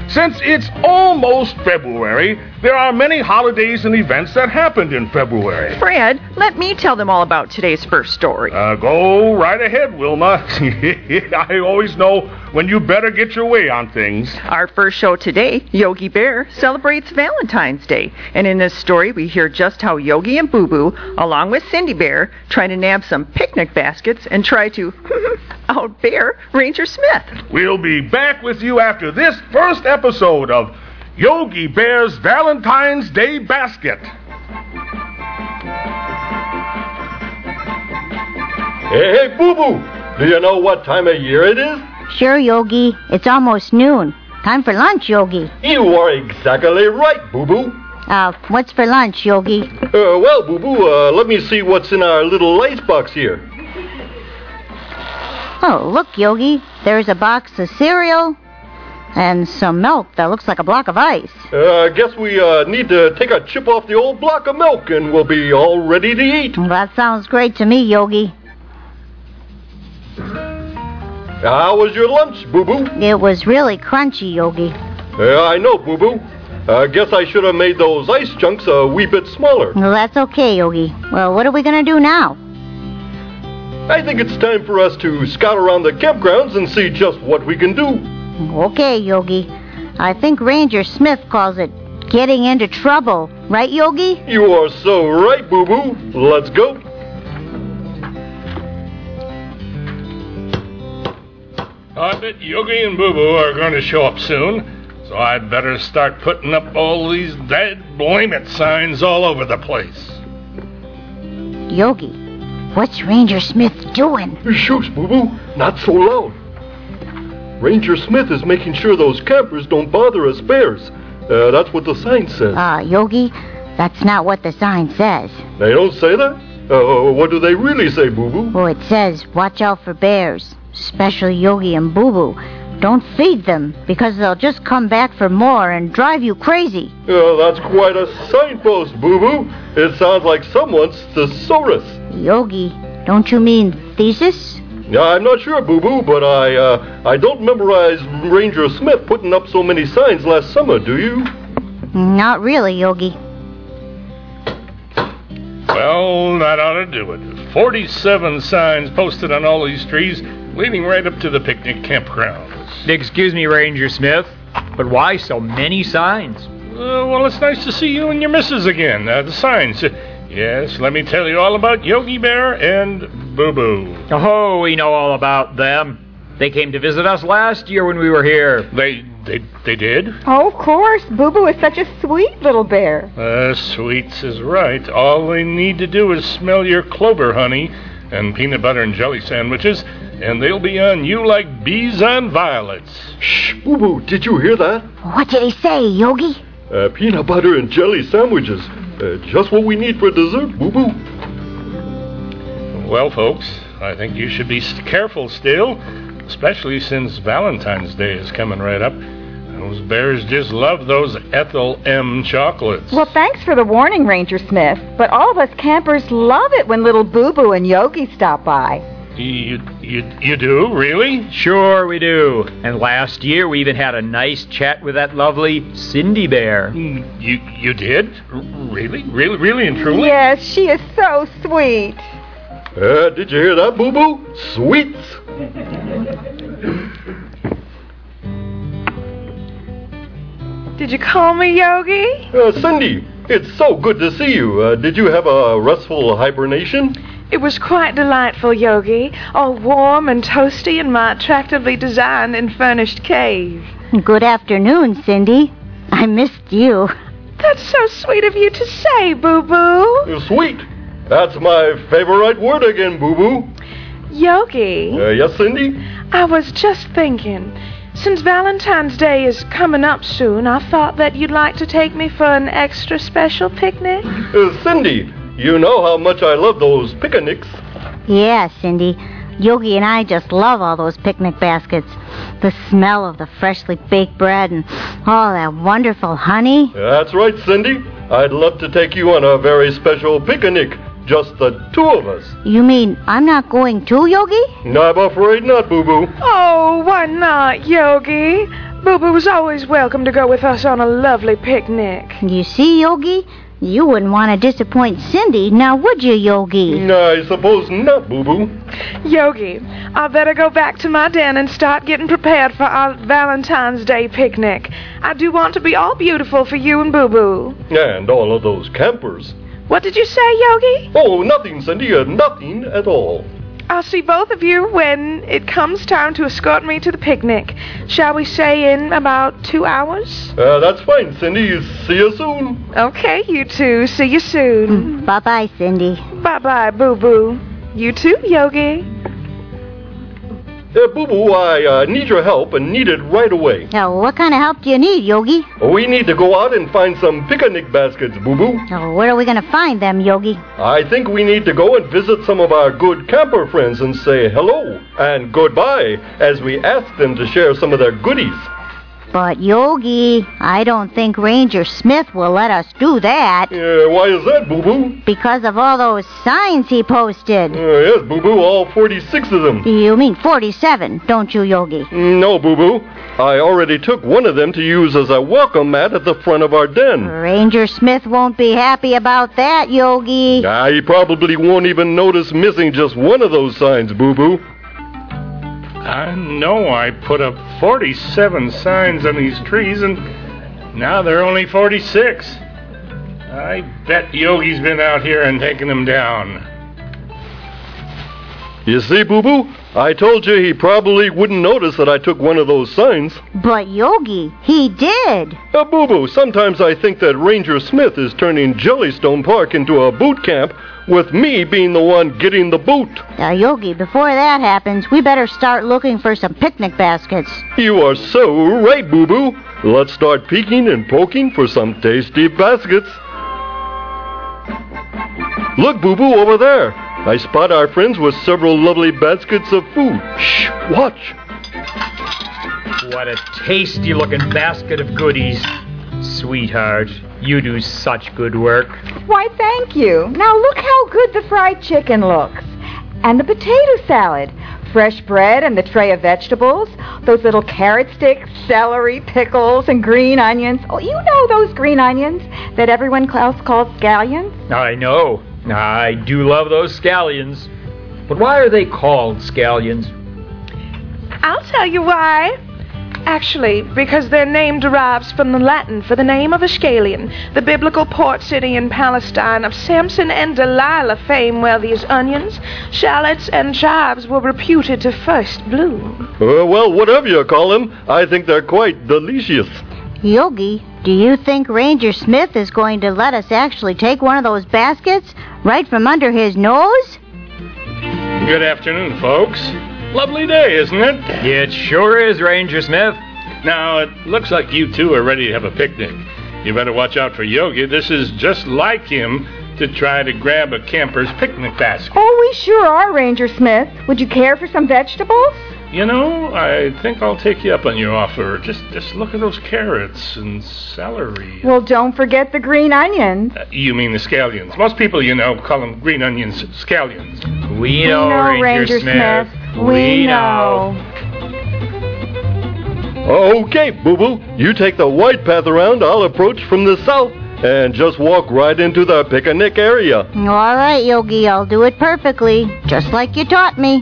Since it's almost February, there are many holidays and events that happened in February. Fred, let me tell them all about today's first story. Go right ahead, Wilma. I always know when you better get your way on things. Our first show today, Yogi Bear, celebrates Valentine's Day. And in this story, we hear just how Yogi and Boo Boo, along with Cindy Bear, try to nab some picnic baskets and try to out-bear Ranger Smith. We'll be back with you after this first episode of Yogi Bear's Valentine's Day Basket. Hey, Boo Boo, do you know what time of year it is? Sure, Yogi. It's almost noon. Time for lunch, Yogi. You are exactly right, Boo Boo. What's for lunch, Yogi? Well, Boo Boo, let me see what's in our little icebox here. Oh, look, Yogi. There's a box of cereal and some milk that looks like a block of ice. I guess we need to take a chip off the old block of milk and we'll be all ready to eat. Well, that sounds great to me, Yogi. How was your lunch, Boo Boo? It was really crunchy, Yogi. I know, Boo Boo. I guess I should have made those ice chunks a wee bit smaller. Well, that's okay, Yogi. Well, what are we going to do now? I think it's time for us to scout around the campgrounds and see just what we can do. Okay, Yogi. I think Ranger Smith calls it getting into trouble. Right, Yogi? You are so right, Boo Boo. Let's go. I bet Yogi and Boo Boo are going to show up soon, so I'd better start putting up all these dad-blame-it signs all over the place. Yogi, what's Ranger Smith doing? Shush, Boo Boo. Not so loud. Ranger Smith is making sure those campers don't bother us bears. That's what the sign says. Yogi, that's not what the sign says. They don't say that? What do they really say, Boo Boo? Oh, it says, watch out for bears, especially Yogi and Boo Boo. Don't feed them, because they'll just come back for more and drive you crazy. That's quite a signpost, Boo Boo. It sounds like someone's thesaurus. Yogi, don't you mean thesis? I'm not sure, Boo Boo, but I don't memorize Ranger Smith putting up so many signs last summer, do you? Not really, Yogi. Well, that ought to do it. 47 signs posted on all these trees, leading right up to the picnic campgrounds. Excuse me, Ranger Smith, but why so many signs? Well, it's nice to see you and your missus again. The signs. Yes, let me tell you all about Yogi Bear and Boo Boo. Oh, we know all about them. They came to visit us last year when we were here. They did? Oh, of course. Boo Boo is such a sweet little bear. Sweets is right. All they need to do is smell your clover honey and peanut butter and jelly sandwiches, and they'll be on you like bees on violets. Shh, Boo Boo, did you hear that? What did he say, Yogi? Peanut butter and jelly sandwiches. Just what we need for dessert, Boo Boo. Well, folks, I think you should be careful still, especially since Valentine's Day is coming right up. Those bears just love those Ethel M. chocolates. Well, thanks for the warning, Ranger Smith. But all of us campers love it when little Boo Boo and Yogi stop by. You do, really? Sure we do. And last year we even had a nice chat with that lovely Cindy Bear. You did? Really and truly? Yes, she is so sweet. Did you hear that, Boo Boo? Sweets. Did you call me, Yogi? Cindy, it's so good to see you. Did you have a restful hibernation? It was quite delightful, Yogi. All warm and toasty in my attractively designed and furnished cave. Good afternoon, Cindy. I missed you. That's so sweet of you to say, Boo Boo. Sweet. That's my favorite word again, Boo Boo. Yogi? Yes, Cindy? I was just thinking, since Valentine's Day is coming up soon, I thought that you'd like to take me for an extra special picnic. Cindy, you know how much I love those picnics. Yeah, Cindy. Yogi and I just love all those picnic baskets. The smell of the freshly baked bread and all that wonderful honey. That's right, Cindy. I'd love to take you on a very special picnic. Just the two of us. You mean I'm not going too, Yogi? No, I'm afraid not, Boo Boo. Oh, why not, Yogi? Boo Boo's always welcome to go with us on a lovely picnic. You see, Yogi? You wouldn't want to disappoint Cindy, now would you, Yogi? I suppose not, Boo Boo. Yogi, I better go back to my den and start getting prepared for our Valentine's Day picnic. I do want to be all beautiful for you and Boo Boo. And all of those campers. What did you say, Yogi? Oh, nothing, Cindy, nothing at all. I'll see both of you when it comes time to escort me to the picnic. Shall we say in about 2 hours? That's fine, Cindy. See you soon. Okay, you two. See you soon. Bye-bye, Cindy. Bye-bye, Boo Boo. You too, Yogi. Boo Boo, I need your help and need it right away. Now, what kind of help do you need, Yogi? We need to go out and find some picnic baskets, Boo Boo. Now, where are we going to find them, Yogi? I think we need to go and visit some of our good camper friends and say hello and goodbye as we ask them to share some of their goodies. But, Yogi, I don't think Ranger Smith will let us do that. Why is that, Boo Boo? Because of all those signs he posted. Yes, Boo Boo, all 46 of them. You mean 47, don't you, Yogi? No, Boo Boo. I already took one of them to use as a welcome mat at the front of our den. Ranger Smith won't be happy about that, Yogi. He probably won't even notice missing just one of those signs, Boo Boo. I know I put up 47 signs on these trees, and now they're only 46. I bet Yogi's been out here and taken them down. You see, Boo Boo? I told you he probably wouldn't notice that I took one of those signs. But, Yogi, he did. Boo Boo, sometimes I think that Ranger Smith is turning Jellystone Park into a boot camp, with me being the one getting the boot. Now, Yogi, before that happens, we better start looking for some picnic baskets. You are so right, Boo Boo. Let's start peeking and poking for some tasty baskets. Look, Boo Boo, over there. I spot our friends with several lovely baskets of food. Shh, watch. What a tasty-looking basket of goodies. Sweetheart, you do such good work. Why, thank you. Now look how good the fried chicken looks. And the potato salad. Fresh bread and the tray of vegetables. Those little carrot sticks, celery, pickles, and green onions. Oh, you know those green onions that everyone else calls scallions? I know. I do love those scallions. But why are they called scallions? I'll tell you why. Actually, because their name derives from the Latin for the name of Ascalon, the biblical port city in Palestine of Samson and Delilah fame, where these onions, shallots, and chives were reputed to first bloom. Well, whatever you call them, I think they're quite delicious. Yogi, do you think Ranger Smith is going to let us actually take one of those baskets right from under his nose? Good afternoon, folks. Lovely day, isn't it? It sure is, Ranger Smith. Now, it looks like you two are ready to have a picnic. You better watch out for Yogi. This is just like him to try to grab a camper's picnic basket. Oh, we sure are, Ranger Smith. Would you care for some vegetables? You know, I think I'll take you up on your offer. Just look at those carrots and celery. Well, don't forget the green onions. You mean the scallions. Most people, you know, call them green onions scallions. We know, Ranger Smith. We know. Okay, Boo Boo. You take the white path around. I'll approach from the south and just walk right into the picnic area. All right, Yogi, I'll do it perfectly, just like you taught me.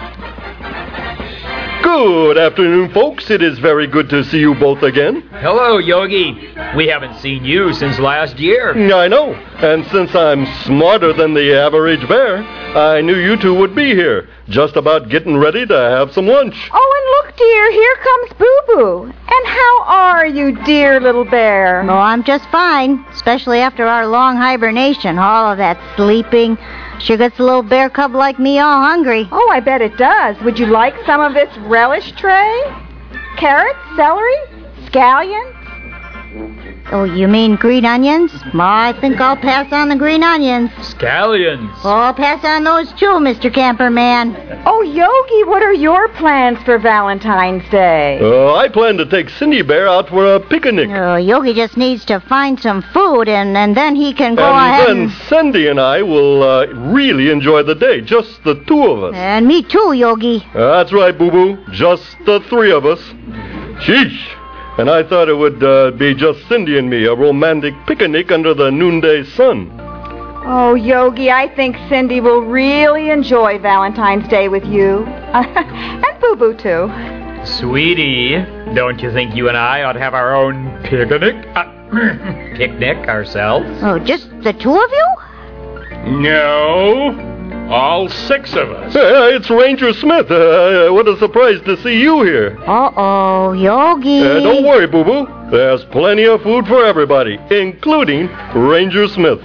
Good afternoon, folks. It is very good to see you both again. Hello, Yogi. We haven't seen you since last year. I know. And since I'm smarter than the average bear, I knew you two would be here, just about getting ready to have some lunch. Oh, and look, dear, here comes Boo-Boo. And how are you, dear little bear? Oh, I'm just fine, especially after our long hibernation, all of that sleeping. Sure gets a little bear cub like me all hungry. Oh, I bet it does. Would you like some of this relish tray? Carrots, celery, scallions? Oh, you mean green onions? Well, I think I'll pass on the green onions. Scallions. Oh, I'll pass on those too, Mr. Camperman. Oh, Yogi, what are your plans for Valentine's Day? I plan to take Cindy Bear out for a picnic. Oh, Yogi just needs to find some food, and then he can go ahead and then Cindy and I will really enjoy the day, just the two of us. And me too, Yogi. That's right, Boo-Boo. Just the three of us. Sheesh. and I thought it would be just Cindy and me, a romantic picnic under the noonday sun. Oh, Yogi, I think Cindy will really enjoy Valentine's Day with you. And Boo Boo, too. Sweetie, don't you think you and I ought to have our own picnic? Picnic ourselves? Oh, just the two of you? No, all 6 of us. It's Ranger Smith. What a surprise to see you here. Uh-oh, Yogi. Don't worry, Boo-Boo. There's plenty of food for everybody, including Ranger Smith.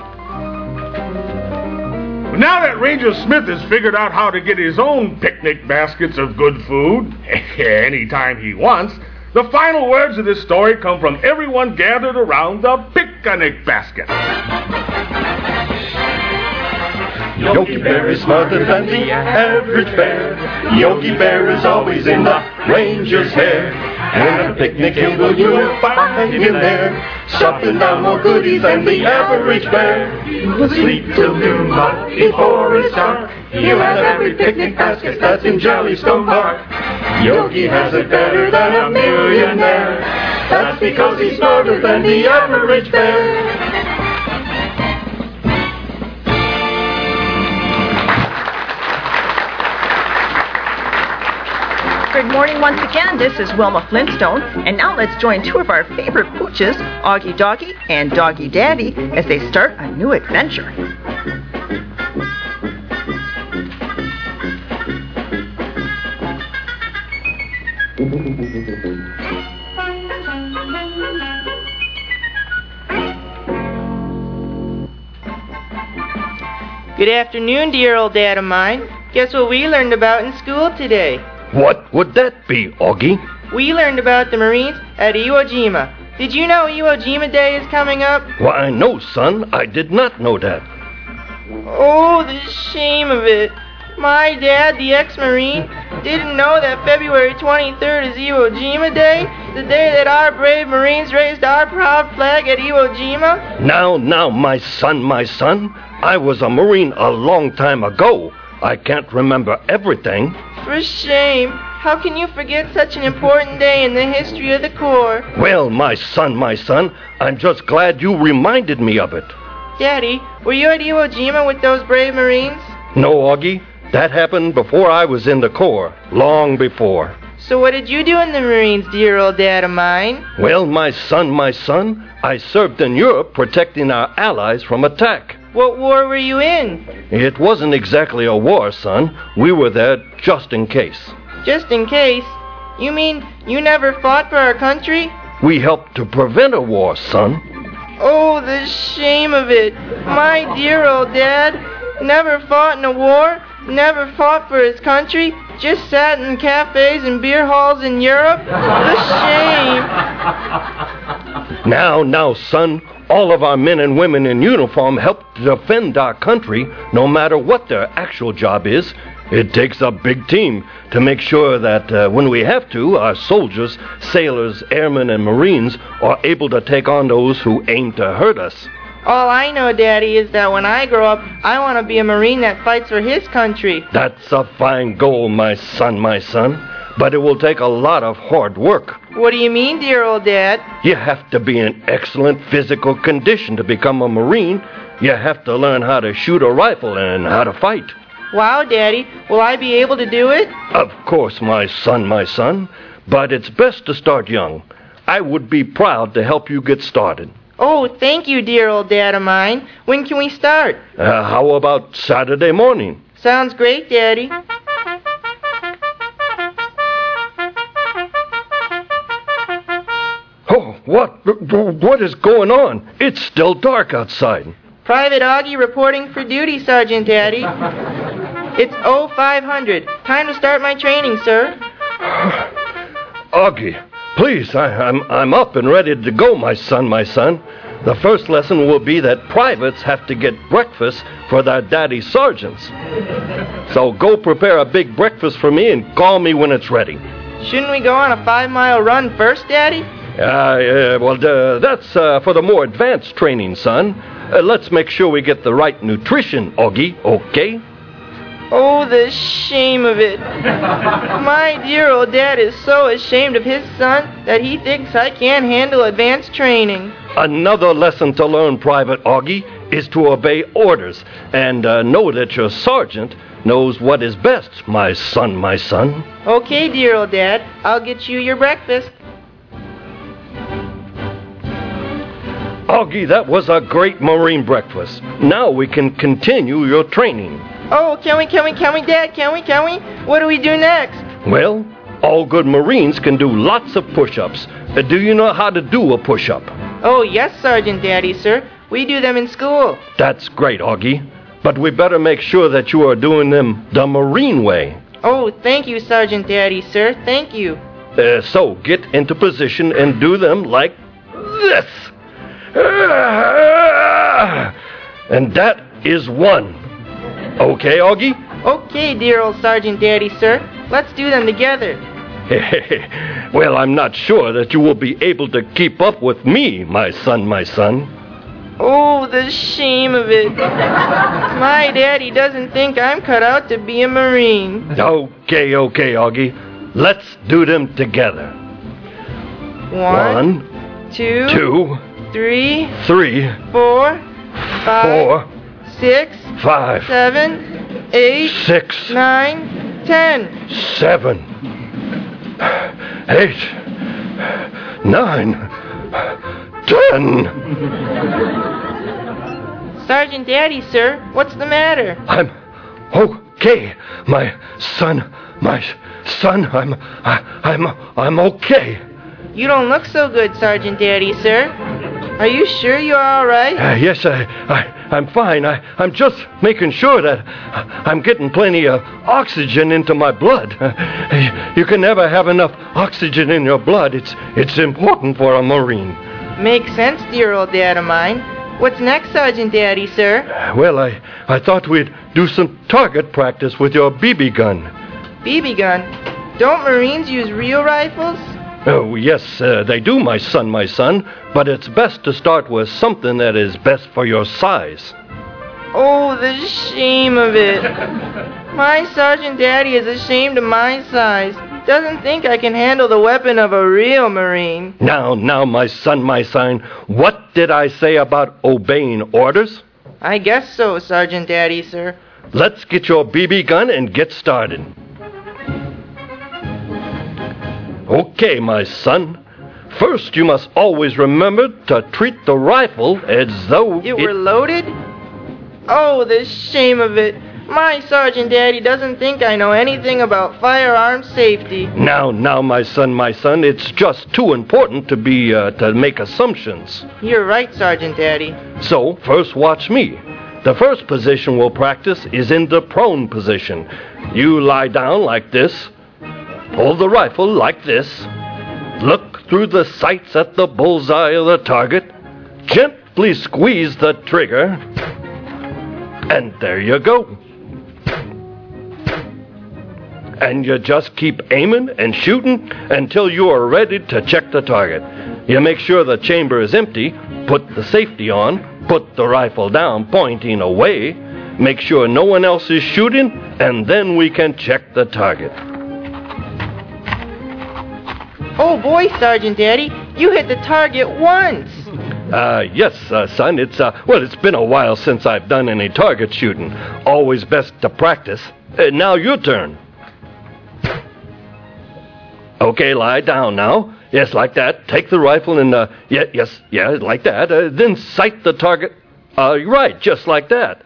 Now that Ranger Smith has figured out how to get his own picnic baskets of good food anytime he wants, the final words of this story come from everyone gathered around the picnic basket. Yogi Bear is smarter than the average bear. Yogi Bear is always in the ranger's hair. And at a picnic table you will find him there, stuffing down more goodies than the average bear. He will sleep till noon, but before it's dark, he'll have every picnic basket that's in Jellystone Park. Yogi has it better than a millionaire. That's because he's smarter than the average bear. Good morning once again. This is Wilma Flintstone. And now let's join 2 of our favorite pooches, Augie Doggy and Doggy Daddy, as they start a new adventure. Good afternoon, dear old dad of mine. Guess what we learned about in school today? What would that be, Augie? We learned about the Marines at Iwo Jima. Did you know Iwo Jima Day is coming up? Why, no, son. I did not know that. Oh, the shame of it. My dad, the ex-Marine, didn't know that February 23rd is Iwo Jima Day, the day that our brave Marines raised our proud flag at Iwo Jima. Now, my son. I was a Marine a long time ago. I can't remember everything. For shame. How can you forget such an important day in the history of the Corps? Well, my son, I'm just glad you reminded me of it. Daddy, were you at Iwo Jima with those brave Marines? No, Augie. That happened before I was in the Corps. Long before. So what did you do in the Marines, dear old dad of mine? Well, my son, I served in Europe protecting our allies from attack. What war were you in? It wasn't exactly a war, son. We were there just in case. Just in case? You mean you never fought for our country? We helped to prevent a war, son. Oh, the shame of it. My dear old dad never fought in a war, never fought for his country, just sat in cafes and beer halls in Europe. The shame. Now, son, all of our men and women in uniform help to defend our country, no matter what their actual job is. It takes a big team to make sure that when we have to, our soldiers, sailors, airmen, and Marines are able to take on those who aim to hurt us. All I know, Daddy, is that when I grow up, I want to be a Marine that fights for his country. That's a fine goal, my son. But it will take a lot of hard work. What do you mean, dear old Dad? You have to be in excellent physical condition to become a Marine. You have to learn how to shoot a rifle and how to fight. Wow, Daddy. Will I be able to do it? Of course, my son. But it's best to start young. I would be proud to help you get started. Oh, thank you, dear old dad of mine. When can we start? How about Saturday morning? Sounds great, Daddy. Oh, what is going on? It's still dark outside. Private Augie reporting for duty, Sergeant Daddy. It's 0500. Time to start my training, sir. Augie, please, I'm up and ready to go, my son. The first lesson will be that privates have to get breakfast for their daddy sergeants. So go prepare a big breakfast for me and call me when it's ready. Shouldn't we go on a 5-mile run first, Daddy? That's for the more advanced training, son. Let's make sure we get the right nutrition, Augie, okay? Oh, the shame of it. My dear old dad is so ashamed of his son that he thinks I can't handle advanced training. Another lesson to learn, Private Augie, is to obey orders and know that your sergeant knows what is best, my son, my son. Okay, dear old dad, I'll get you your breakfast. Augie, that was a great Marine breakfast. Now we can continue your training. Oh, can we, Dad? Can we? What do we do next? Well, all good Marines can do lots of push-ups. Do you know how to do a push-up? Oh, yes, Sergeant Daddy, sir. We do them in school. That's great, Augie. But we better make sure that you are doing them the Marine way. Oh, thank you, Sergeant Daddy, sir. Thank you. So get into position and do them like this. And that is one. Okay, Augie? Okay, dear old Sergeant Daddy, sir. Let's do them together. Well, I'm not sure that you will be able to keep up with me, my son, my son. Oh, the shame of it. My daddy doesn't think I'm cut out to be a Marine. Okay, Augie. Let's do them together. 1, 2, 3, 4, 4, 5, 6, 5, 7, 8, 6, 9, 10. 7, 8, 9, 10. Sergeant Daddy, sir, what's the matter? I'm okay, my son, I'm okay. You don't look so good, Sergeant Daddy, sir. Are you sure you're all right? Yes, I'm fine. I'm just making sure that I'm getting plenty of oxygen into my blood. You can never have enough oxygen in your blood. It's important for a Marine. Makes sense, dear old dad of mine. What's next, Sergeant Daddy, sir? Well, I thought we'd do some target practice with your BB gun. BB gun? Don't Marines use real rifles? Oh, yes, they do, my son, but it's best to start with something that is best for your size. Oh, the shame of it. My Sergeant Daddy is ashamed of my size. Doesn't think I can handle the weapon of a real Marine. Now, my son, what did I say about obeying orders? I guess so, Sergeant Daddy, sir. Let's get your BB gun and get started. Okay, my son. First, you must always remember to treat the rifle as though it were loaded? Oh, the shame of it. My Sergeant Daddy doesn't think I know anything about firearm safety. Now, my son, it's just too important to make assumptions. You're right, Sergeant Daddy. So, first watch me. The first position we'll practice is in the prone position. You lie down like this. Pull the rifle like this. Look through the sights at the bullseye of the target. Gently squeeze the trigger. And there you go. And you just keep aiming and shooting until you are ready to check the target. You make sure the chamber is empty, put the safety on, put the rifle down, pointing away, make sure no one else is shooting, and then we can check the target. Oh boy, Sergeant Daddy, you hit the target once. Yes, son, it's been a while since I've done any target shooting. Always best to practice. Now your turn. Okay, lie down now. Yes, like that. Take the rifle and, yes, like that. Then sight the target. Right, just like that.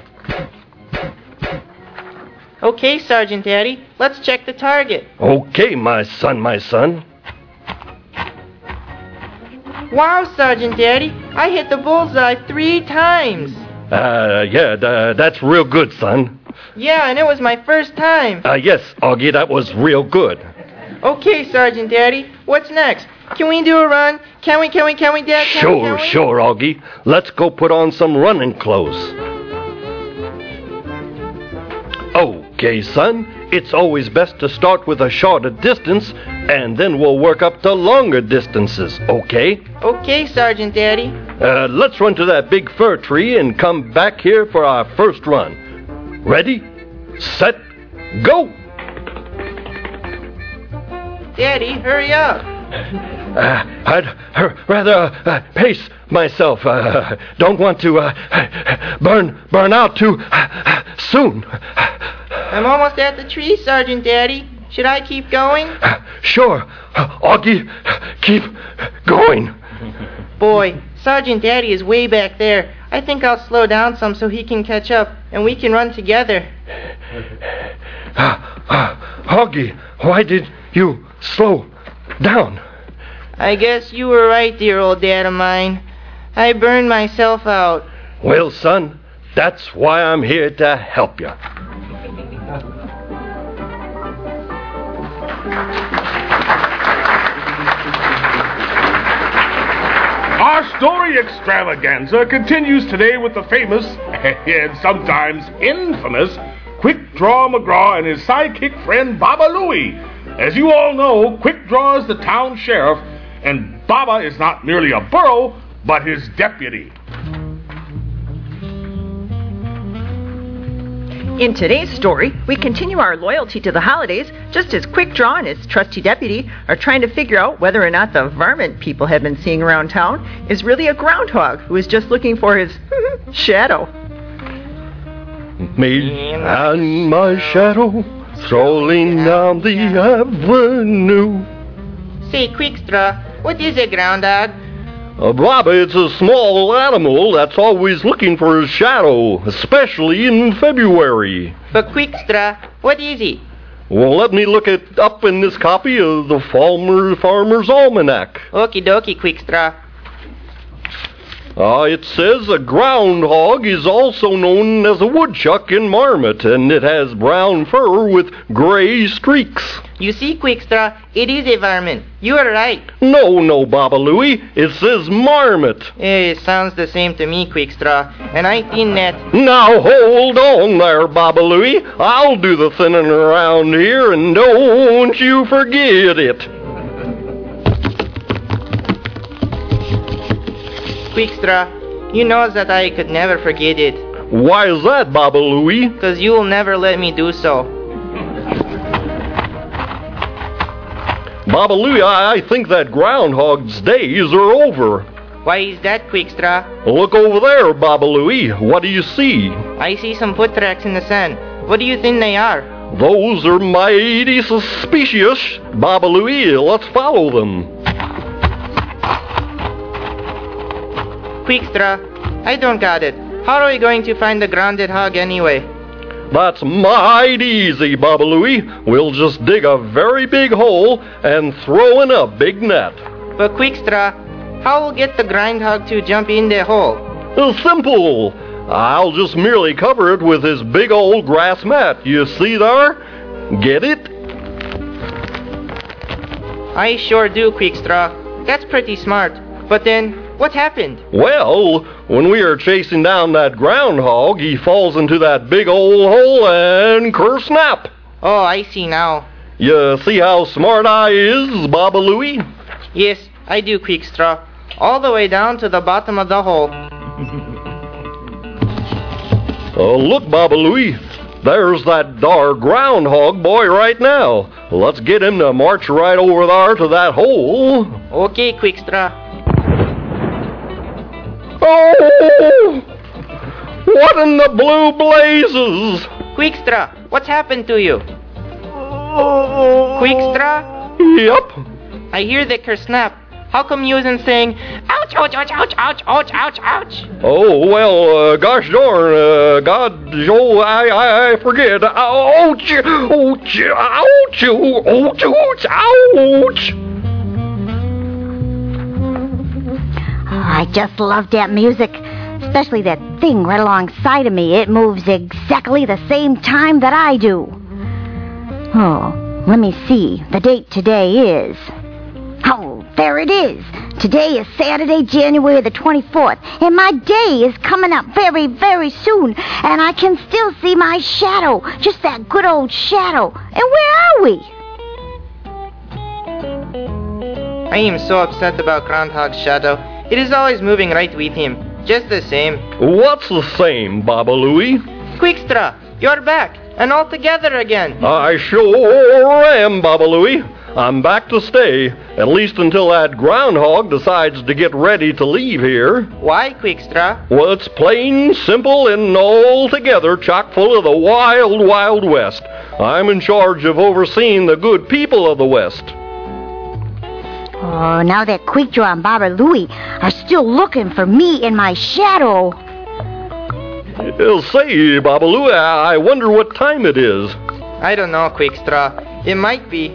Okay, Sergeant Daddy, let's check the target. Okay, my son. Wow, Sergeant Daddy, I hit the bullseye 3 times. That's real good, son. Yeah, and it was my first time. Yes, Augie, that was real good. Okay, Sergeant Daddy, what's next? Can we do a run? Can we, Dad? Sure, Augie. Let's go put on some running clothes. Okay, son. It's always best to start with a shorter distance, and then we'll work up to longer distances, okay? Okay, Sergeant Daddy. Let's run to that big fir tree and come back here for our first run. Ready? set, go! Daddy, hurry up. I'd rather pace myself. Don't want to burn out too soon. I'm almost at the tree, Sergeant Daddy. Should I keep going? Sure. Augie, keep going. Boy, Sergeant Daddy is way back there. I think I'll slow down some so he can catch up, and we can run together. Augie, why did you slow down? I guess you were right, dear old dad of mine. I burned myself out. Well, son, that's why I'm here to help you. Our story extravaganza continues today with the famous, and sometimes infamous, Quick Draw McGraw and his sidekick friend Baba Louie. As you all know, Quick Draw is the town sheriff, and Baba is not merely a borough, but his deputy. In today's story, we continue our loyalty to the holidays just as Quick Draw and his trusty deputy are trying to figure out whether or not the varmint people have been seeing around town is really a groundhog who is just looking for his shadow. Me and my shadow strolling down the avenue. Say, Quickstraw, what is a groundhog? Bobby, it's a small animal that's always looking for his shadow, especially in February. But Quickstraw, what is he? Well, let me look it up in this copy of the Farmer's Almanac. Okie dokie, Quickstraw. It says a groundhog is also known as a woodchuck in Marmot, and it has brown fur with gray streaks. You see, Quickstraw, it is a varmint. You are right. No, Baba Louie. It says Marmot. It sounds the same to me, Quickstraw, and I think that... Now hold on there, Baba Louie. I'll do the thinning around here, and don't you forget it. Quickstraw, you know that I could never forget it. Why is that, Baba Louie? 'Cause you will never let me do so. Baba Louie, I think that groundhog's days are over. Why is that, Quickstraw? Look over there, Baba Louie. What do you see? I see some foot tracks in the sand. What do you think they are? Those are mighty suspicious. Baba Louie, let's follow them. Quickstraw, I don't got it. How are we going to find the grounded hog anyway? That's mighty easy, Baba Louie. We'll just dig a very big hole and throw in a big net. But Quickstraw, how will get the groundhog to jump in the hole? Simple. I'll just merely cover it with this big old grass mat. You see there? Get it? I sure do, Quickstraw. That's pretty smart. But then, what happened? Well, when we are chasing down that groundhog, he falls into that big old hole and kersnap. Oh, I see now. You see how smart I is, Baba Louie? Yes, I do, Quickstraw. All the way down to the bottom of the hole. Look, Baba Louie. There's that dar groundhog boy right now. Let's get him to march right over there to that hole. Okay, Quickstraw. Oh! What in the blue blazes? Quickstraw, what's happened to you? Quickstraw? Yep. I hear the kersnap. How come you isn't saying, ouch, ouch, ouch, ouch, ouch, ouch, ouch, ouch? Oh, well, gosh darn, I forget. Ouch, ouch, ouch, ouch, ouch, ouch. I just love that music, especially that thing right alongside of me. It moves exactly the same time that I do. Oh, let me see. The date today is... Oh, there it is. Today is Saturday, January the 24th, and my day is coming up very, very soon, and I can still see my shadow, just that good old shadow. And where are we? I am so upset about Groundhog's shadow. It is always moving right with him. Just the same. What's the same, Baba Louie? Quickstraw, you're back. and all together again. I sure am, Baba Louie. I'm back to stay, at least until that groundhog decides to get ready to leave here. Why, Quickstraw? Well, it's plain, simple, and altogether chock full of the wild, wild West. I'm in charge of overseeing the good people of the West. Oh, now that Quickdraw and Baba Louie are still looking for me in my shadow. Say, Baba Louie, I wonder what time it is. I don't know, Quickstraw. It might be.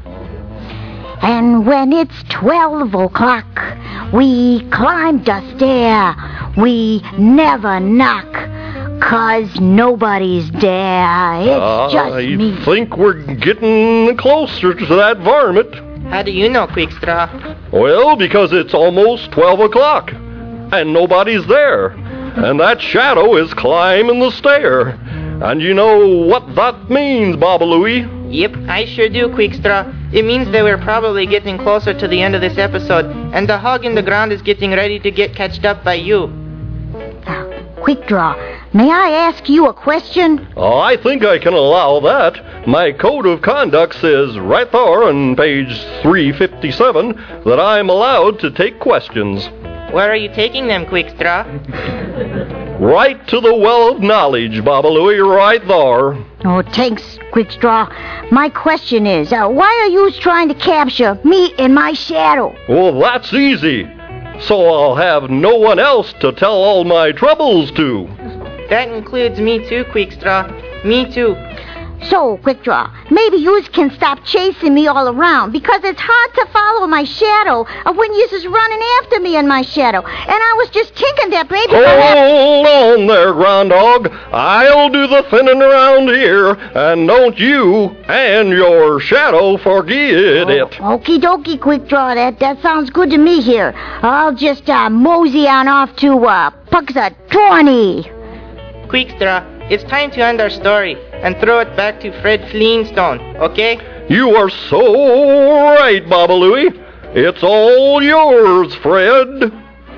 And when it's 12 o'clock, we climb the stair. We never knock, 'cause nobody's there. It's just me. I think we're getting closer to that varmint. How do you know, Quickstraw? Well, because it's almost 12 o'clock, and nobody's there. And that shadow is climbing the stair. And you know what that means, Baba Louie? Yep, I sure do, Quickstraw. It means that we're probably getting closer to the end of this episode, and the hog in the ground is getting ready to get catched up by you. Quickdraw, may I ask you a question? Oh, I think I can allow that. My code of conduct says right there on page 357 that I'm allowed to take questions. Where are you taking them, Quickstraw? Right to the well of knowledge, Baba Louie, right there. Oh, thanks, Quickstraw. My question is, why are you trying to capture me in my shadow? Well, that's easy. So I'll have no one else to tell all my troubles to. That includes me too, Quickstraw. Me too. So, Quickdraw, maybe you can stop chasing me all around, because it's hard to follow my shadow when you're just running after me in my shadow. And I was just thinking that maybe Hold on there, groundhog. I'll do the thinning around here, and don't you and your shadow forget it. Okie dokie, Quickdraw. That sounds good to me here. I'll just mosey on off to Puxatawny. Quickstraw, it's time to end our story and throw it back to Fred Flintstone, okay? You are so right, Baba Louie. It's all yours, Fred.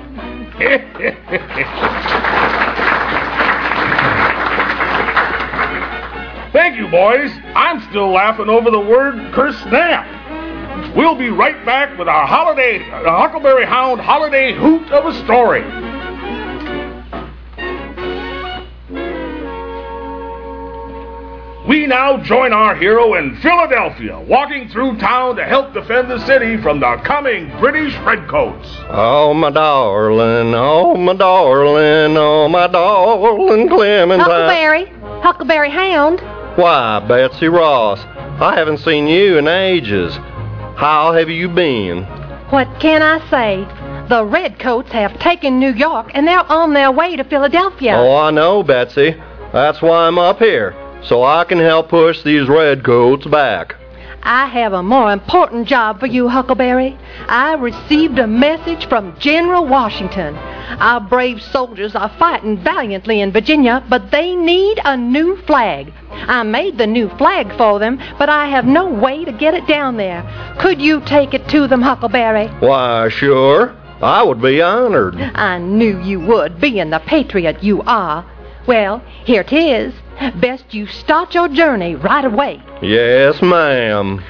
Thank you, boys. I'm still laughing over the word kersnap. We'll be right back with our Huckleberry Hound holiday hoot of a story. We now join our hero in Philadelphia, walking through town to help defend the city from the coming British redcoats. Oh, my darling, oh, my darling, oh, my darling Clementine. Huckleberry Hound. Why, Betsy Ross, I haven't seen you in ages. How have you been? What can I say? The redcoats have taken New York, and they're on their way to Philadelphia. Oh, I know, Betsy. That's why I'm up here, so I can help push these redcoats back. I have a more important job for you, Huckleberry. I received a message from General Washington. Our brave soldiers are fighting valiantly in Virginia, but they need a new flag. I made the new flag for them, but I have no way to get it down there. Could you take it to them, Huckleberry? Why, sure. I would be honored. I knew you would, being the patriot you are. Well, here it is. Best you start your journey right away. Yes, ma'am.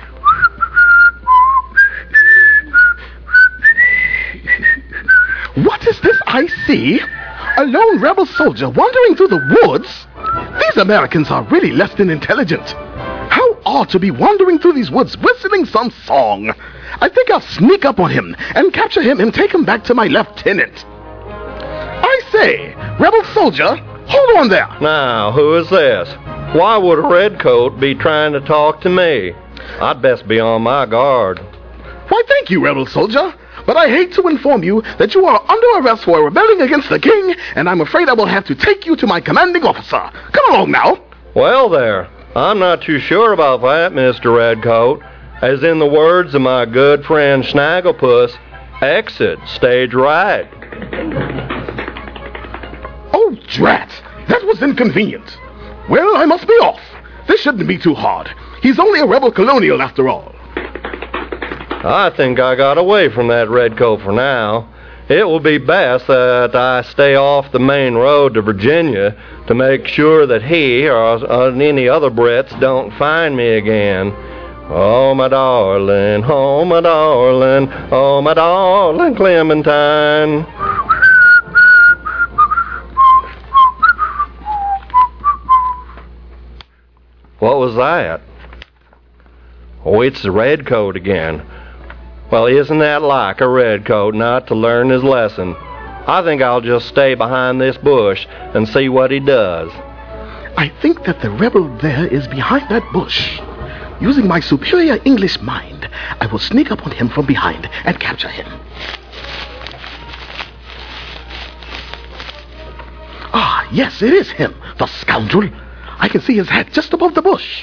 What is this I see? A lone rebel soldier wandering through the woods? These Americans are really less than intelligent. How odd to be wandering through these woods whistling some song. I think I'll sneak up on him and capture him and take him back to my lieutenant. I say, rebel soldier, hold on there. Now, who is this? Why would a redcoat be trying to talk to me? I'd best be on my guard. Why, thank you, rebel soldier. But I hate to inform you that you are under arrest for rebelling against the king, and I'm afraid I will have to take you to my commanding officer. Come along now. Well, there. I'm not too sure about that, Mr. Redcoat. As in the words of my good friend Snagglepuss, exit stage right. Oh, drat. That was inconvenient. Well, I must be off. This shouldn't be too hard. He's only a rebel colonial after all. I think I got away from that redcoat for now. it will be best that I stay off the main road to Virginia to make sure that he or any other Brits don't find me again. Oh, my darling, oh, my darling, oh, my darling Clementine. What was that? Oh, it's the redcoat again. Well, isn't that like a redcoat not to learn his lesson? I think I'll just stay behind this bush and see what he does. I think that the rebel there is behind that bush. Using my superior English mind, I will sneak up on him from behind and capture him. Ah, yes, it is him, the scoundrel. I can see his hat just above the bush.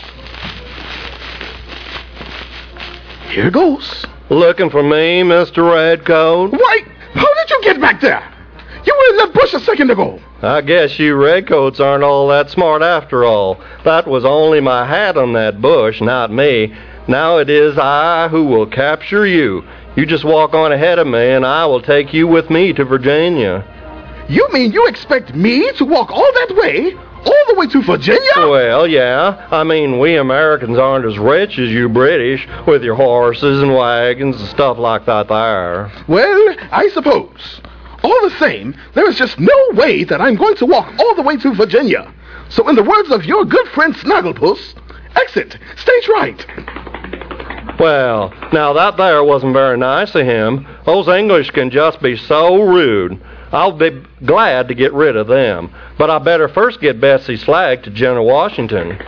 Here goes. Looking for me, Mr. Redcoat? Why, how did you get back there? You were in that bush a second ago. I guess you redcoats aren't all that smart after all. That was only my hat on that bush, not me. Now it is I who will capture you. You just walk on ahead of me and I will take you with me to Virginia. You mean you expect me to walk all that way? All the way to Virginia? Well, yeah. I mean, we Americans aren't as rich as you British with your horses and wagons and stuff like that there. Well, I suppose. All the same, there is just no way that I'm going to walk all the way to Virginia. So in the words of your good friend Snagglepuss, exit stage right. Well, now that there wasn't very nice of him. Those English can just be so rude. I'll be glad to get rid of them. But I better first get Betsy Slag to General Washington.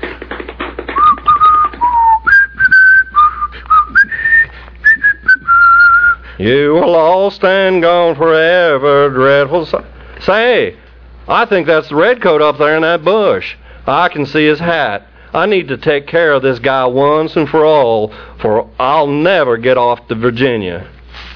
You are lost and gone forever, dreadful... Say, I think that's the redcoat up there in that bush. I can see his hat. I need to take care of this guy once and for all, for I'll never get off to Virginia.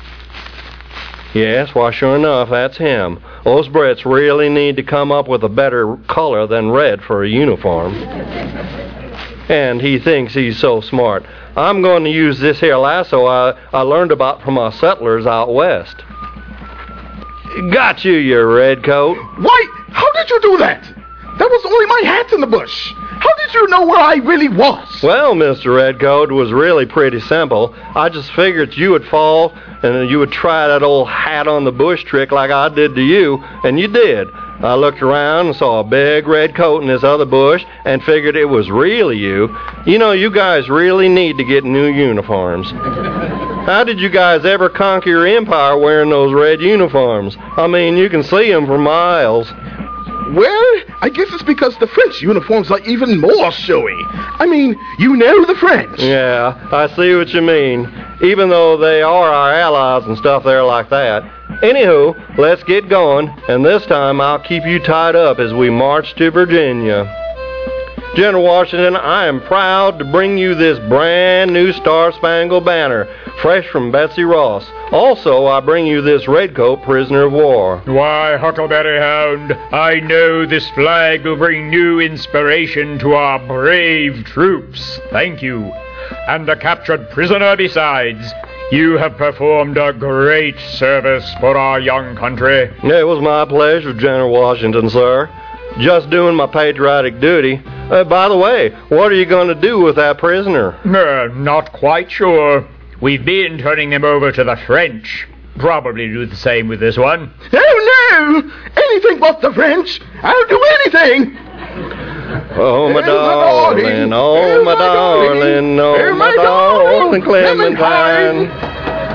Yes, why, sure enough, that's him. Those Brits really need to come up with a better color than red for a uniform. And he thinks he's so smart. I'm going to use this here lasso I learned about from our settlers out west. Got you, you redcoat. Why, how did you do that? That was only my hat in the bush. How did you know where I really was? Well, Mr. Redcoat, it was really pretty simple. I just figured you would fall and you would try that old hat on the bush trick like I did to you, and you did. I looked around and saw a big red coat in this other bush and figured it was really you. You know, you guys really need to get new uniforms. How did you guys ever conquer your empire wearing those red uniforms? I mean, you can see them for miles. Well, I guess it's because the French uniforms are even more showy. I mean, you know the French. Yeah, I see what you mean. Even though they are our allies and stuff there like that. Anywho, let's get going, and this time I'll keep you tied up as we march to Virginia. General Washington, I am proud to bring you this brand new Star-Spangled Banner, fresh from Betsy Ross. Also, I bring you this redcoat prisoner of war. Why, Huckleberry Hound, I know this flag will bring new inspiration to our brave troops. Thank you. And a captured prisoner besides. You have performed a great service for our young country. It was my pleasure, General Washington, sir. Just doing my patriotic duty. By the way, what are you going to do with that prisoner? Not quite sure. We've been turning him over to the French. Probably do the same with this one. Oh, no! Anything but the French! I'll do anything! Oh, my darling, oh, my darling, oh, my darling Clementine.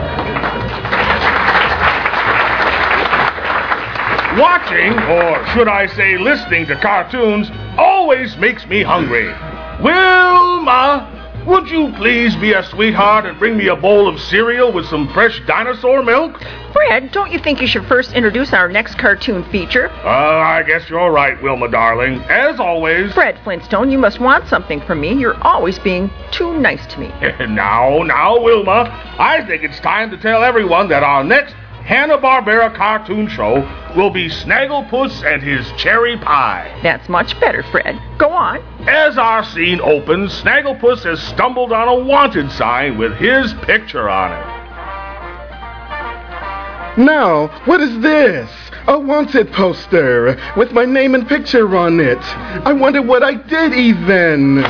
Watching, or should I say listening to cartoons, always makes me hungry. Wilma, would you please be a sweetheart and bring me a bowl of cereal with some fresh dinosaur milk? Fred, don't you think you should first introduce our next cartoon feature? I guess you're right, Wilma, darling. As always... Fred Flintstone, you must want something from me. You're always being too nice to me. Now, Wilma, I think it's time to tell everyone that our next Hanna-Barbera cartoon show will be Snagglepuss and his cherry pie. That's much better, Fred. Go on. As our scene opens, Snagglepuss has stumbled on a wanted sign with his picture on it. Now, what is this? A wanted poster with my name and picture on it. I wonder what I did even.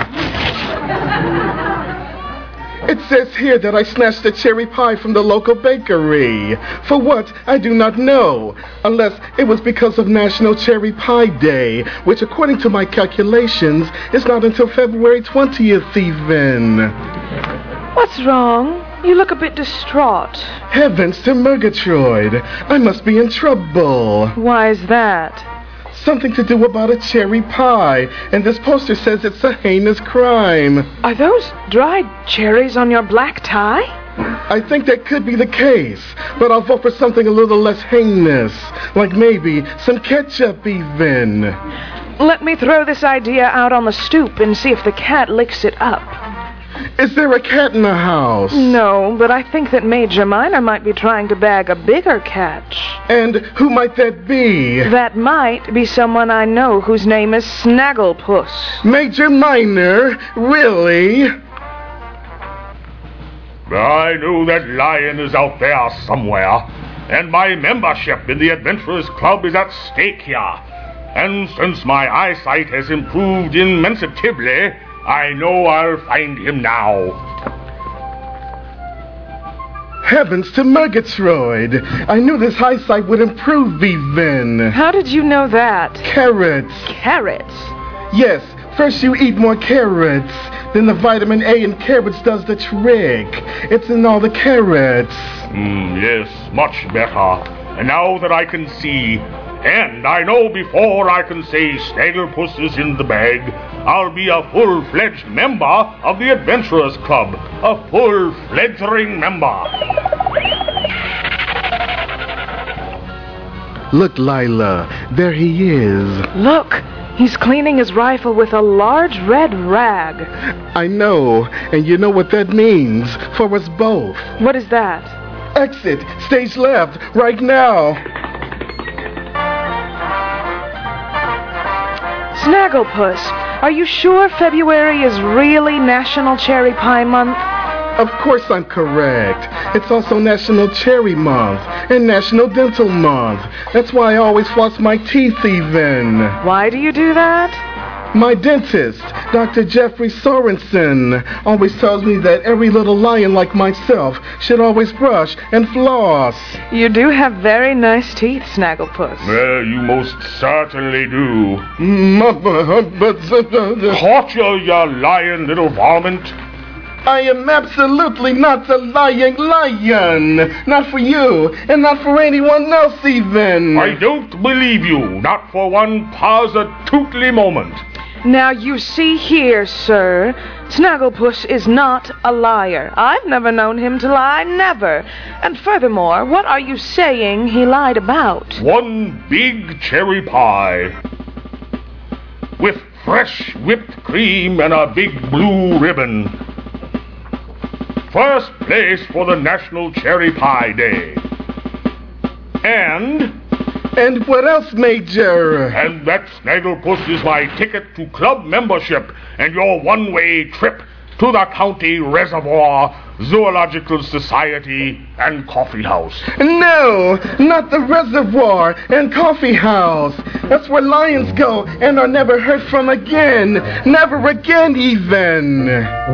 It says here that I snatched a cherry pie from the local bakery. For what, I do not know. Unless it was because of National Cherry Pie Day, which according to my calculations is not until February 20th even. What's wrong? You look a bit distraught. Heavens to Murgatroyd. I must be in trouble. Why is that? Something to do about a cherry pie, and this poster says it's a heinous crime. Are those dried cherries on your black tie? I think that could be the case, but I'll vote for something a little less heinous, like maybe some ketchup even. Let me throw this idea out on the stoop and see if the cat licks it up. Is there a cat in the house? No, but I think that Major Minor might be trying to bag a bigger catch. And who might that be? That might be someone I know whose name is Snagglepuss. Major Minor? Really? I know that lion is out there somewhere, and my membership in the Adventurers Club is at stake here. And since my eyesight has improved immensely, I know I'll find him now. Heavens to Murgatroyd! I knew this eyesight would improve even. How did you know that? Carrots. Carrots? Yes, first you eat more carrots. Then the vitamin A in carrots does the trick. It's in all the carrots. Yes, much better. And now that I can see, and I know before I can say Snagglepuss is in the bag, I'll be a full-fledged member of the Adventurers Club. A full-fledging member. Look, Lila, there he is. Look, he's cleaning his rifle with a large red rag. I know, and you know what that means for us both. What is that? Exit, stage left, right now. Snagglepuss, are you sure February is really National Cherry Pie Month? Of course I'm correct. It's also National Cherry Month and National Dental Month. That's why I always floss my teeth even. Why do you do that? My dentist, Dr. Jeffrey Sorensen, always tells me that every little lion like myself should always brush and floss. You do have very nice teeth, Snagglepuss. Well, you most certainly do. Caught you, you lying little varmint. I am absolutely not a lying lion. Not for you, and not for anyone else even. I don't believe you, not for one positively moment. Now, you see here, sir, Snagglepuss is not a liar. I've never known him to lie, never. And furthermore, what are you saying he lied about? One big cherry pie. With fresh whipped cream and a big blue ribbon. First place for the National Cherry Pie Day. And what else, Major? And that Snagglepuss is my ticket to club membership and your one-way trip to the County Reservoir, Zoological Society, and Coffee House. No, not the Reservoir and Coffee House. That's where lions go and are never heard from again. Never again, even.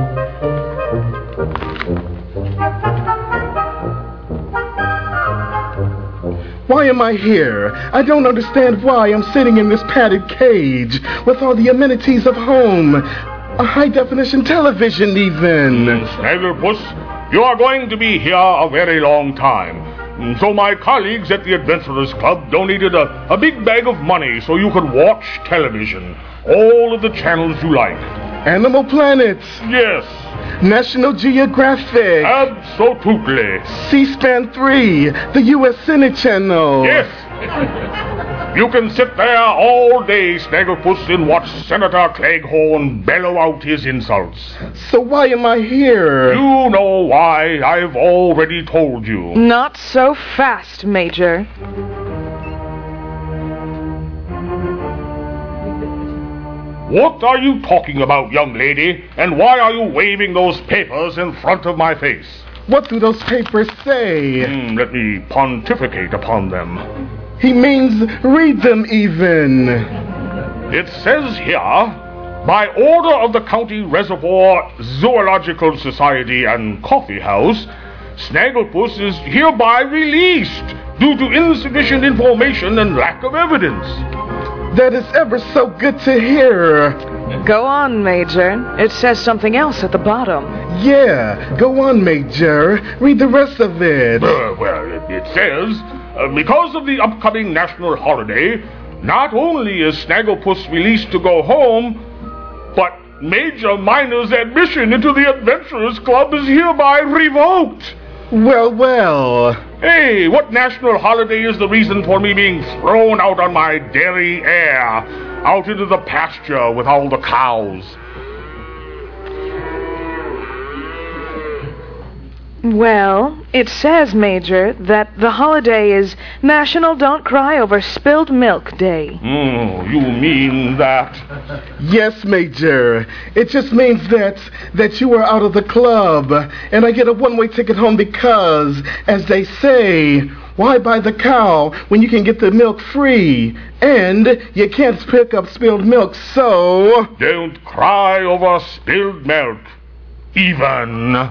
Why am I here? I don't understand why I'm sitting in this padded cage with all the amenities of home. A high-definition television, even. Snagglepuss, you are going to be here a very long time. So my colleagues at the Adventurers Club donated a big bag of money so you could watch television. All of the channels you like. Animal Planet. Yes. National Geographic. Absolutely. C-SPAN 3, the U.S. Senate Channel. Yes. You can sit there all day, Snagglepuss, and watch Senator Cleghorn bellow out his insults. So why am I here? You know why. I've already told you. Not so fast, Major. What are you talking about, young lady? And why are you waving those papers in front of my face? What do those papers say? Let me pontificate upon them. He means read them even. It says here, by order of the County Reservoir Zoological Society and Coffee House, Snagglepuss is hereby released due to insufficient information and lack of evidence. That is ever so good to hear. Go on, Major. It says something else at the bottom. Yeah, go on, Major. Read the rest of it. It says, because of the upcoming national holiday, not only is Snagglepuss released to go home, but Major Minor's admission into the Adventurers Club is hereby revoked. Well. Hey, what national holiday is the reason for me being thrown out on my dairy air, out into the pasture with all the cows? Well, it says, Major, that the holiday is National Don't Cry Over Spilled Milk Day. You mean that? Yes, Major. It just means that you are out of the club, and I get a one-way ticket home because, as they say, why buy the cow when you can get the milk free? And you can't pick up spilled milk, so... Don't cry over spilled milk. Even.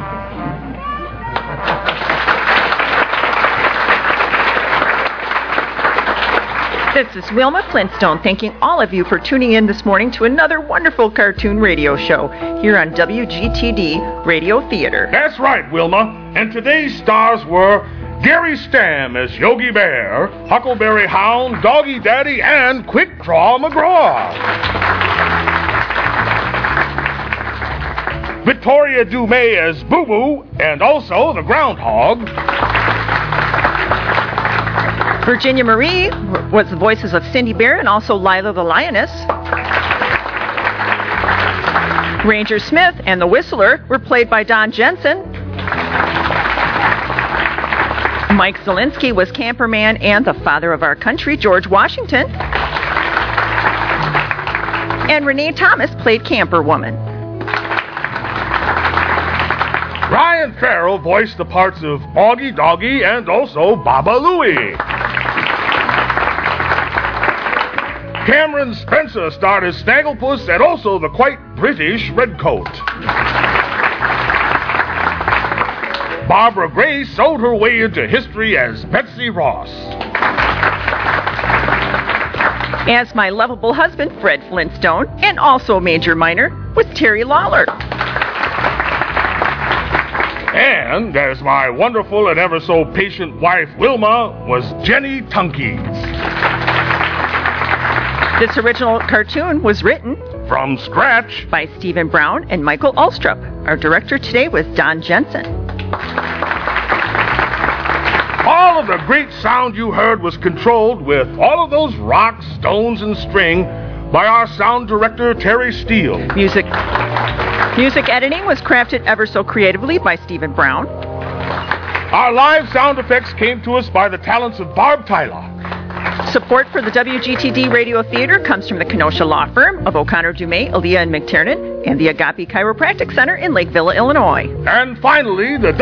This is Wilma Flintstone thanking all of you for tuning in this morning to another wonderful cartoon radio show here on WGTD Radio Theater. That's right, Wilma. And today's stars were Gary Stam as Yogi Bear, Huckleberry Hound, Doggy Daddy, and Quick Draw McGraw. Victoria Dumais as Boo Boo, and also the Groundhog. Virginia Marie was the voices of Cindy Bear and also Lila the Lioness. Ranger Smith and the Whistler were played by Don Jensen. Mike Zielinski was Camperman and the father of our country, George Washington. And Renee Thomas played Camperwoman. Ryan Farrell voiced the parts of Augie Doggy and also Baba Louie. Cameron Spencer starred as Snagglepuss and also the quite British Redcoat. Barbara Gray sewed her way into history as Betsy Ross. As my lovable husband, Fred Flintstone, and also Major Minor, was Terry Lawler. And as my wonderful and ever so patient wife, Wilma, was Jenny Tunkeys. This original cartoon was written from scratch by Stephen Brown and Michael Ulstrup. Our director today was Don Jensen. All of the great sound you heard was controlled with all of those rocks, stones, and string by our sound director, Terry Steele. Music editing was crafted ever so creatively by Stephen Brown. Our live sound effects came to us by the talents of Barb Tyler. Support for the WGTD Radio Theater comes from the Kenosha Law Firm of O'Connor Dumais, Aaliyah, and McTiernan, and the Agape Chiropractic Center in Lakeville, Illinois. And finally, the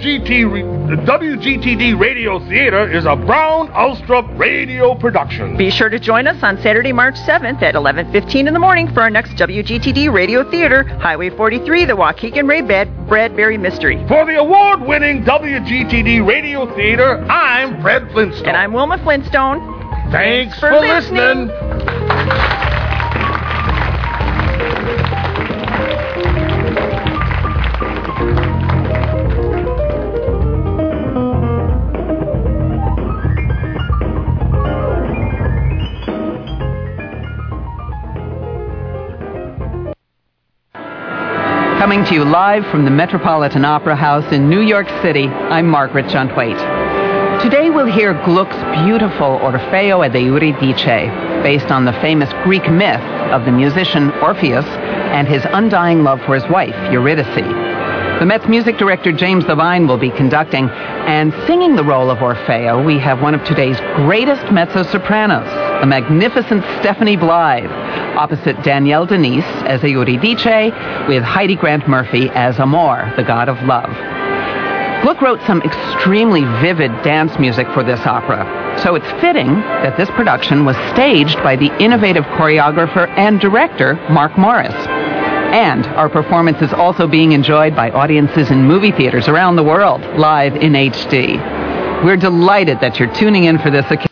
WGTD Radio Theater is a Brown Ulstrup radio production. Be sure to join us on Saturday, March 7th at 11:15 in the morning for our next WGTD Radio Theater, Highway 43, the Waukegan Ray Bradbury Mystery. For the award-winning WGTD Radio Theater, I'm Fred Flintstone. And I'm Wilma Flintstone. Thanks for listening. Coming to you live from the Metropolitan Opera House in New York City, I'm Margaret John-Waite. Today we'll hear Gluck's beautiful Orfeo ed Euridice, based on the famous Greek myth of the musician Orpheus and his undying love for his wife, Eurydice. The Met's music director, James Levine, will be conducting, and singing the role of Orfeo, we have one of today's greatest mezzo-sopranos, the magnificent Stephanie Blythe, opposite Danielle Denise as Euridice, with Heidi Grant Murphy as Amor, the god of love. Gluck wrote some extremely vivid dance music for this opera, so it's fitting that this production was staged by the innovative choreographer and director Mark Morris. And our performance is also being enjoyed by audiences in movie theaters around the world, live in HD. We're delighted that you're tuning in for this occasion.